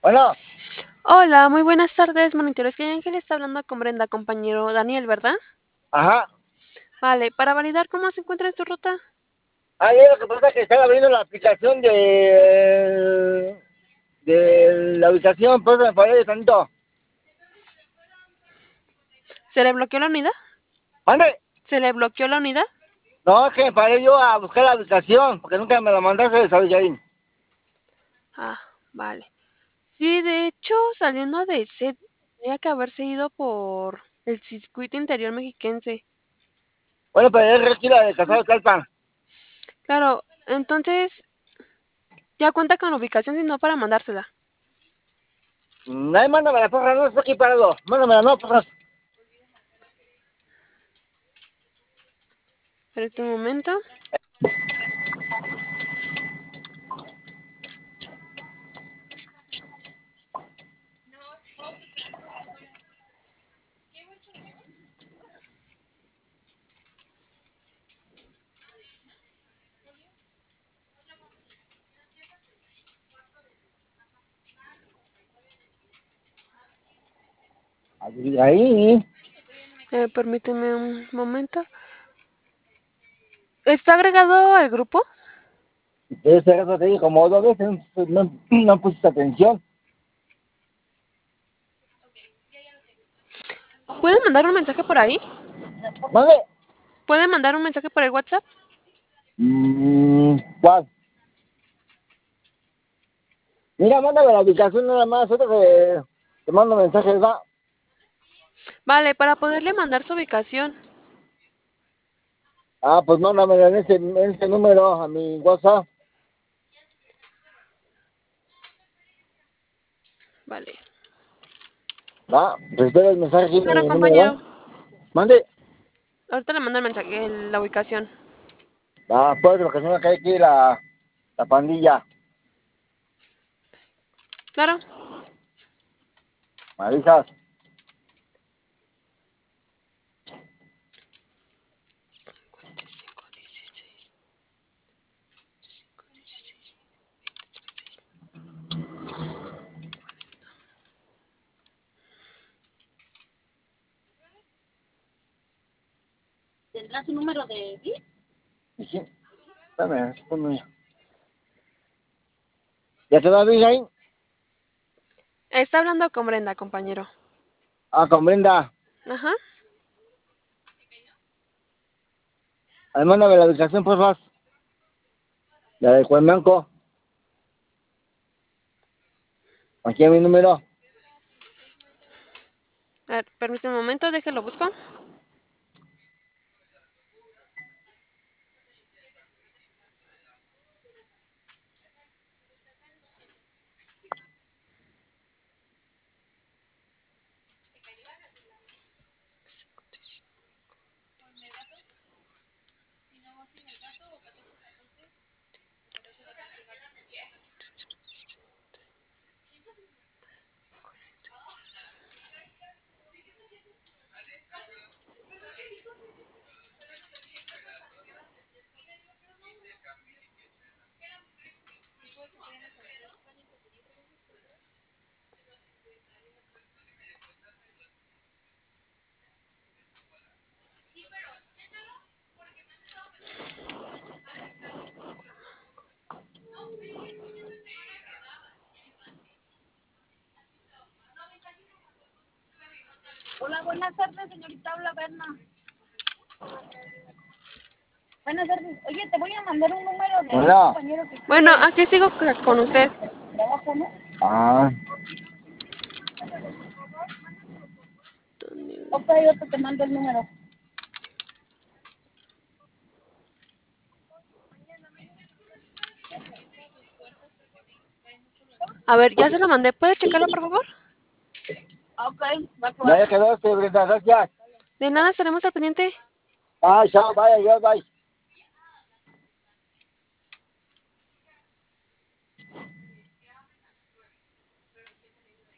Bueno, Hola, muy buenas tardes, monitores. Que Ángel está hablando con Brenda, compañero Daniel, ¿verdad? ajá. Vale, para validar cómo se encuentra en su ruta. Ayer lo que pasa es que estaba abriendo la aplicación de la ubicación, pues me paré de tanto. ¿Se le bloqueó la unidad? ¿Mande? ¿Se le bloqueó la unidad? No, es que me paré yo a buscar la ubicación, porque nunca me la mandaste, ¿sabes, Yarin? Ah, vale. Sí, de hecho, saliendo de ese, tenía que haberse ido por el circuito interior mexiquense. Bueno, pero es requila de Casado Talpan. Claro, entonces ya cuenta con la ubicación, sino para mandársela. Ahí mándamela, porra, no estoy aquí parado. Mándamela, no, porra. Espérate un momento. Ahí. Permíteme un momento. ¿Está agregado al grupo? Eso te dije como dos veces, no pusiste atención. ¿Puede mandar un mensaje por ahí? ¿Mande? ¿Puede mandar un mensaje por el WhatsApp? ¿Cuál? Mira, mándame la ubicación nada más, otra que te mando mensajes, va. Vale, para poderle mandar su ubicación. Ah, pues mándamelo en ese número a mi WhatsApp. Vale. Va, pues espera el mensaje aquí en Claro, mi número, ¿va? compañero. Mande. Ahorita le mando el mensaje, la ubicación. Va, pues lo que se me cae aquí la pandilla. Claro. Me avisas. ¿Tendrá su número de BIN? Sí, espérame, ponme. ¿Ya te va bien ahí? Está hablando con Brenda, compañero. Ah, con Brenda. Ajá. Ahí mándame la ubicación, por favor. La de Juan Blanco. Aquí a mi número. A ver, permíteme un momento, déjelo busco. Hola, buenas tardes, señorita. Habla Berna. Buenas tardes. Oye, te voy a mandar un número de un Bueno. compañero que Bueno, quiere aquí sigo con usted. trabajo, ¿no? Ah, Ok, yo te mando el número. A ver, ya se lo mandé. ¿Puede checarlo, por favor? Ok, va a ya quedó, Brenda, gracias. De nada, estaremos al pendiente. Ah, chao, vaya, ya, bye.